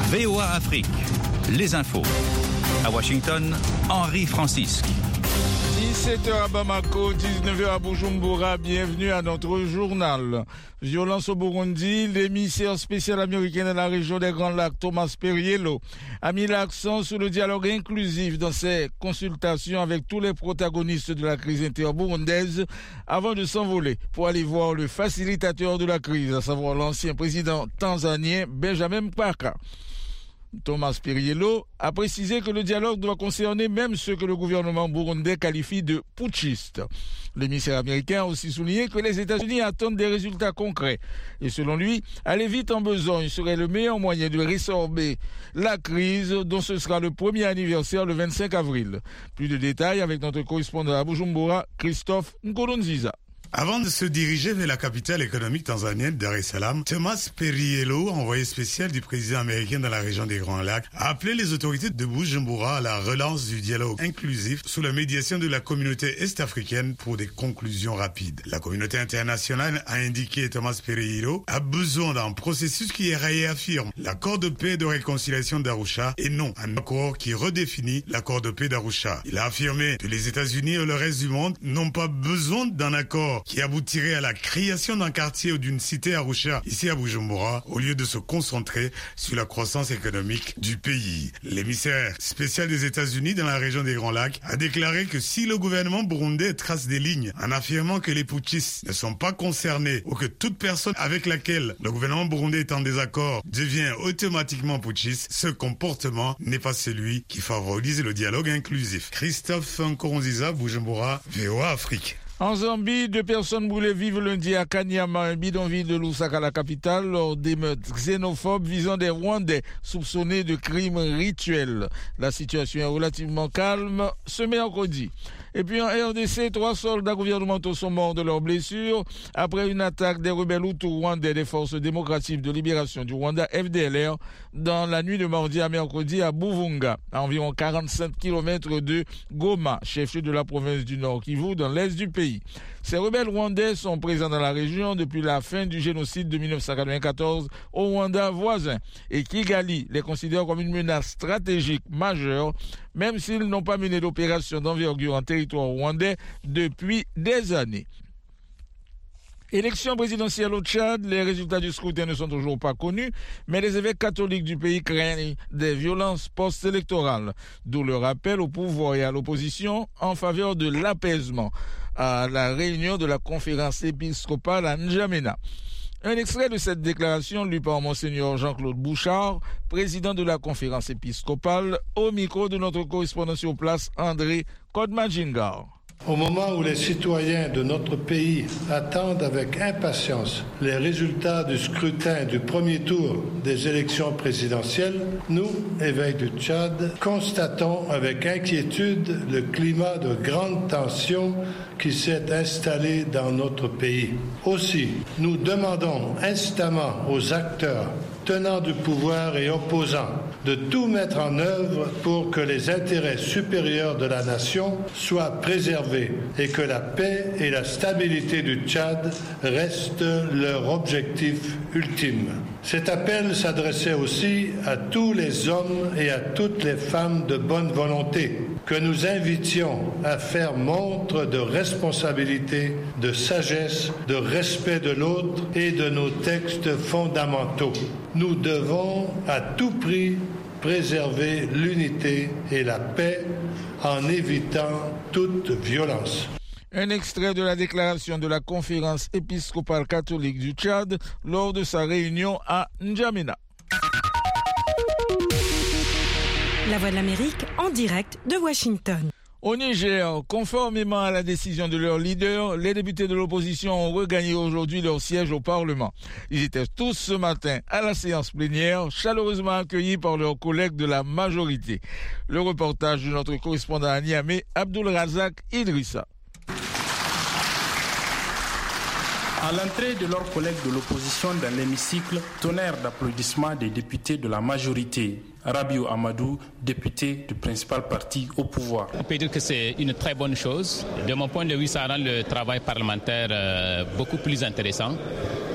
VOA Afrique, les infos. À Washington, Henri Francisque. 17h à Bamako, 19h à Bujumbura, bienvenue à notre journal. Violence au Burundi, l'émissaire spécial américain dans la région des Grands Lacs, Thomas Perriello, a mis l'accent sur le dialogue inclusif dans ses consultations avec tous les protagonistes de la crise interburundaise avant de s'envoler pour aller voir le facilitateur de la crise, à savoir l'ancien président tanzanien Benjamin Mkapa. Thomas Perriello a précisé que le dialogue doit concerner même ceux que le gouvernement burundais qualifie de putschistes. L'émissaire américain a aussi souligné que les États-Unis attendent des résultats concrets. Et selon lui, aller vite en besogne serait le meilleur moyen de résorber la crise dont ce sera le premier anniversaire le 25 avril. Plus de détails avec notre correspondant à Bujumbura, Christophe Nkurunziza. Avant de se diriger vers la capitale économique tanzanienne, Dar es Salaam, Thomas Perriello, envoyé spécial du président américain dans la région des Grands Lacs, a appelé les autorités de Bujumbura à la relance du dialogue inclusif sous la médiation de la communauté est-africaine pour des conclusions rapides. La communauté internationale, a indiqué Thomas Perriello, a besoin d'un processus qui réaffirme l'accord de paix et de réconciliation d'Arusha et non un accord qui redéfinit l'accord de paix d'Arusha. Il a affirmé que les États-Unis et le reste du monde n'ont pas besoin d'un accord qui aboutirait à la création d'un quartier ou d'une cité à Arusha, ici à Bujumbura, au lieu de se concentrer sur la croissance économique du pays. L'émissaire spécial des États-Unis dans la région des Grands Lacs a déclaré que si le gouvernement burundais trace des lignes en affirmant que les putschistes ne sont pas concernés ou que toute personne avec laquelle le gouvernement burundais est en désaccord devient automatiquement putschiste, ce comportement n'est pas celui qui favorise le dialogue inclusif. Christophe Nkurunziza, Bujumbura, VOA Afrique. En Zambie, 2 personnes brûlées vivent lundi à Kanyama, un bidonville de Lusaka, la capitale, lors d'émeutes xénophobes visant des Rwandais soupçonnés de crimes rituels. La situation est relativement calme ce mercredi. Et puis en RDC, 3 soldats gouvernementaux sont morts de leurs blessures après une attaque des rebelles Hutus rwandais des forces démocratiques de libération du Rwanda, FDLR, dans la nuit de mardi à mercredi à Buvunga, à environ 45 km de Goma, chef-lieu de la province du Nord Kivu, dans l'est du pays. Ces rebelles rwandais sont présents dans la région depuis la fin du génocide de 1994 au Rwanda voisin, et Kigali les considère comme une menace stratégique majeure, même s'ils n'ont pas mené d'opération d'envergure en territoire rwandais depuis des années. Élection présidentielle au Tchad, les résultats du scrutin ne sont toujours pas connus, mais les évêques catholiques du pays craignent des violences post-électorales, d'où le rappel au pouvoir et à l'opposition en faveur de l'apaisement à la réunion de la conférence épiscopale à N'Djamena. Un extrait de cette déclaration lu par Monseigneur Jean-Claude Bouchard, président de la conférence épiscopale, au micro de notre correspondant sur place, André Kodmajingar. Au moment où les citoyens de notre pays attendent avec impatience les résultats du scrutin du premier tour des élections présidentielles, nous, évêques du Tchad, constatons avec inquiétude le climat de grande tension qui s'est installé dans notre pays. Aussi, nous demandons instamment aux acteurs tenants du pouvoir et opposants de tout mettre en œuvre pour que les intérêts supérieurs de la nation soient préservés et que la paix et la stabilité du Tchad restent leur objectif ultime. Cet appel s'adressait aussi à tous les hommes et à toutes les femmes de bonne volonté que nous invitions à faire montre de responsabilité, de sagesse, de respect de l'autre et de nos textes fondamentaux. Nous devons à tout prix préserver l'unité et la paix en évitant toute violence. Un extrait de la déclaration de la conférence épiscopale catholique du Tchad lors de sa réunion à N'Djamena. La Voix de l'Amérique en direct de Washington. Au Niger, conformément à la décision de leur leader, les députés de l'opposition ont regagné aujourd'hui leur siège au Parlement. Ils étaient tous ce matin à la séance plénière, chaleureusement accueillis par leurs collègues de la majorité. Le reportage de notre correspondant à Niamey, Abdul Razak Idrissa. À l'entrée de leurs collègues de l'opposition dans l'hémicycle, tonnerre d'applaudissements des députés de la majorité. Rabiou Amadou, député du principal parti au pouvoir. On peut dire que c'est une très bonne chose. De mon point de vue, ça rend le travail parlementaire beaucoup plus intéressant.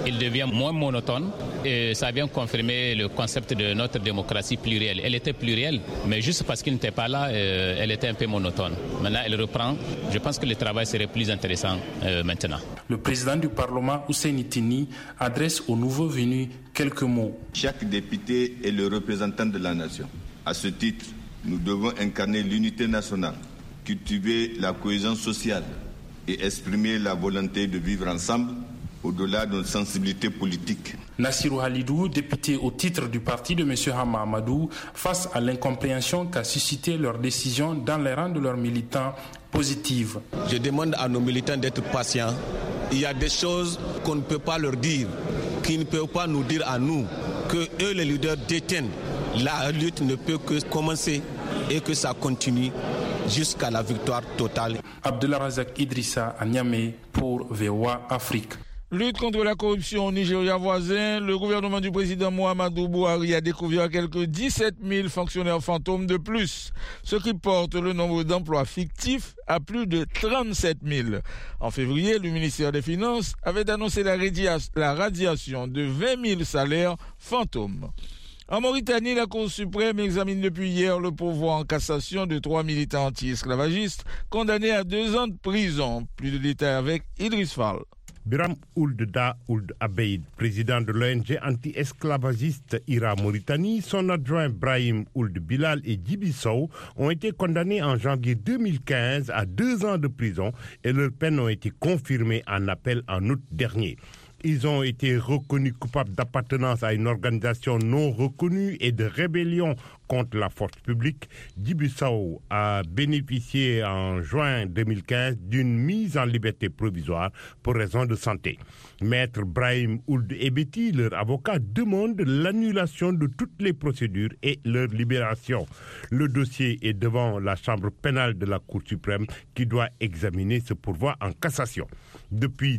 il devient moins monotone et ça vient confirmer le concept de notre démocratie plurielle. Elle était plurielle, mais juste parce qu'il n'était pas là, elle était un peu monotone. Maintenant, elle reprend. Je pense que le travail serait plus intéressant maintenant. Le président du Parlement, Hussein Tini, adresse aux nouveaux venus quelques mots. Chaque député est le représentant de la nation. À ce titre, nous devons incarner l'unité nationale, cultiver la cohésion sociale et exprimer la volonté de vivre ensemble au-delà de nos sensibilités politiques. Nassirou Halidou, député au titre du parti de M. Hama Amadou, face à l'incompréhension qu'a suscité leur décision dans les rangs de leurs militants positive. Je demande à nos militants d'être patients. Il y a des choses qu'on ne peut pas leur dire, qu'ils ne peuvent pas nous dire à nous, que eux les leaders détiennent. La lutte ne peut que commencer et que ça continue jusqu'à la victoire totale. Abdullah Razak Idrissa à Niamey pour VOA Afrique. Lutte contre la corruption au Nigeria voisin, le gouvernement du président Muhammadu Buhari a découvert quelques 17 000 fonctionnaires fantômes de plus, ce qui porte le nombre d'emplois fictifs à plus de 37 000. En février, le ministère des Finances avait annoncé la radiation de 20 000 salaires fantômes. En Mauritanie, la Cour suprême examine depuis hier le pourvoi en cassation de 3 militants anti-esclavagistes condamnés à 2 ans de prison. Plus de détails avec Idriss Fall. Biram Ould Da Ould Abeid, président de l'ONG anti-esclavagiste IRA Mauritanie, son adjoint Brahim Ould Bilal et Djibi Sow ont été condamnés en janvier 2015 à 2 ans de prison et leurs peines ont été confirmées en appel en août dernier. Ils ont été reconnus coupables d'appartenance à une organisation non reconnue et de rébellion contre la force publique. Djibi Sow a bénéficié en juin 2015 d'une mise en liberté provisoire pour raison de santé. Maître Brahim Ould Ebeti, leur avocat, demande l'annulation de toutes les procédures et leur libération. Le dossier est devant la chambre pénale de la Cour suprême qui doit examiner ce pourvoi en cassation. Depuis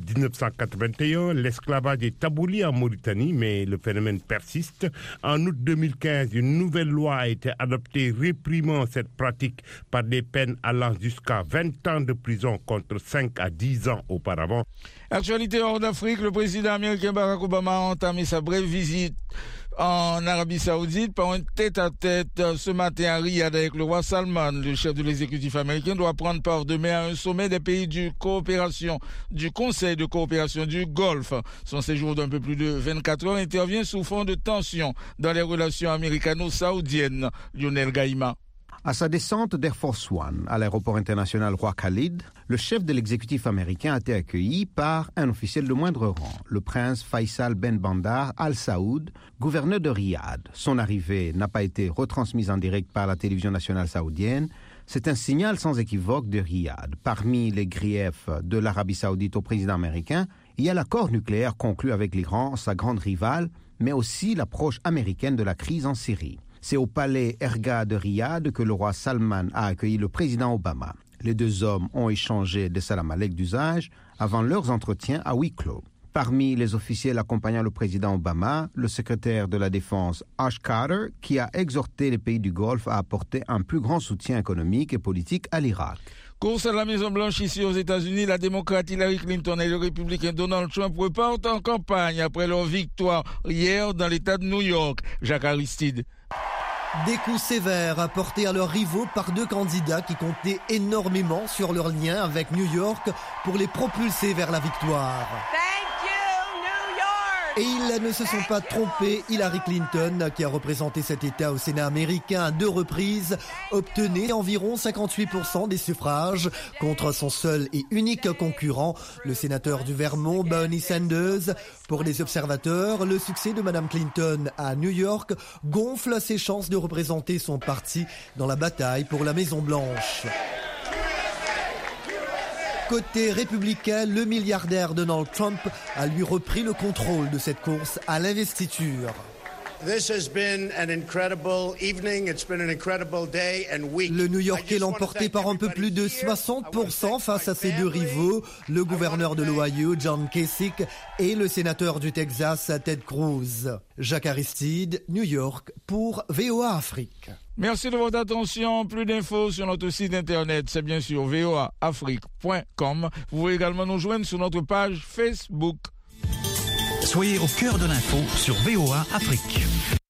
1981, l'esclavage est aboli en Mauritanie, mais le phénomène persiste. En août 2015, une nouvelle loi a été adoptée réprimant cette pratique par des peines allant jusqu'à 20 ans de prison contre 5 à 10 ans auparavant. Actualité hors d'Afrique, le président américain Barack Obama a entamé sa brève visite en Arabie Saoudite par un tête-à-tête ce matin à Riyad avec le roi Salman. Le chef de l'exécutif américain doit prendre part demain à un sommet des pays du Conseil de coopération du Golfe. Son séjour d'un peu plus de 24 heures intervient sous fond de tension dans les relations américano-saoudiennes. Lionel Gaïma. À sa descente d'Air Force One à l'aéroport international Roi Khalid, le chef de l'exécutif américain a été accueilli par un officiel de moindre rang, le prince Faisal Ben Bandar Al Saoud, gouverneur de Riyad. Son arrivée n'a pas été retransmise en direct par la télévision nationale saoudienne. C'est un signal sans équivoque de Riyad. Parmi les griefs de l'Arabie saoudite au président américain, il y a l'accord nucléaire conclu avec l'Iran, sa grande rivale, mais aussi l'approche américaine de la crise en Syrie. C'est au palais Erga de Riyad que le roi Salman a accueilli le président Obama. Les 2 hommes ont échangé des salam aleik d'usage avant leurs entretiens à huis clos. Parmi les officiels accompagnant le président Obama, le secrétaire de la Défense Ash Carter, qui a exhorté les pays du Golfe à apporter un plus grand soutien économique et politique à l'Irak. Course à la Maison-Blanche ici aux États-Unis, la démocrate Hillary Clinton et le républicain Donald Trump repartent en campagne après leur victoire hier dans l'État de New York. Jacques Aristide. Des coups sévères portés à leurs rivaux par 2 candidats qui comptaient énormément sur leur lien avec New York pour les propulser vers la victoire. Et ils ne se sont pas trompés. Hillary Clinton, qui a représenté cet État au Sénat américain à 2 reprises, obtenait environ 58% des suffrages contre son seul et unique concurrent, le sénateur du Vermont, Bernie Sanders. Pour les observateurs, le succès de Mme Clinton à New York gonfle ses chances de représenter son parti dans la bataille pour la Maison-Blanche. Côté républicain, le milliardaire Donald Trump a lui repris le contrôle de cette course à l'investiture. Le New-Yorkais l'a emporté par un peu plus de 60% face à ses 2 rivaux, le gouverneur de l'Ohio, John Kasich, et le sénateur du Texas, Ted Cruz. Jacques Aristide, New York, pour VOA Afrique. Merci de votre attention. Plus d'infos sur notre site internet, c'est bien sûr voaafrique.com. Vous pouvez également nous joindre sur notre page Facebook. Soyez au cœur de l'info sur VOA Afrique.